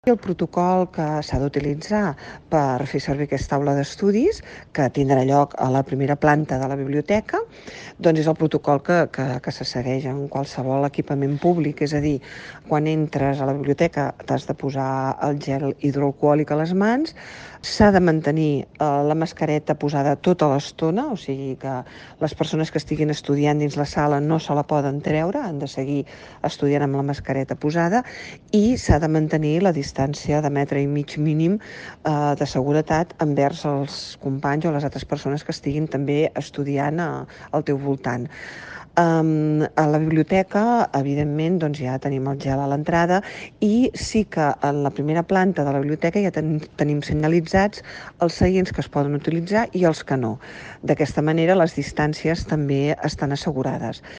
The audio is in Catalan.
El protocol que s'ha d'utilitzar per fer servir aquesta aula d'estudis, que tindrà lloc a la primera planta de la biblioteca, doncs és el protocol que se segueix en qualsevol equipament públic, és a dir, quan entres a la biblioteca t'has de posar el gel hidroalcohòlic a les mans, s'ha de mantenir la mascareta posada tota l'estona, o sigui que les persones que estiguin estudiant dins la sala no se la poden treure, han de seguir estudiant amb la mascareta posada, i s'ha de mantenir la distància de metre i mig mínim de seguretat envers els companys o les altres persones que estiguin també estudiant al teu voltant. A la biblioteca, evidentment, doncs ja tenim el gel a l'entrada i sí que en la primera planta de la biblioteca ja tenim senyalitzats els seients que es poden utilitzar i els que no. D'aquesta manera les distàncies també estan assegurades.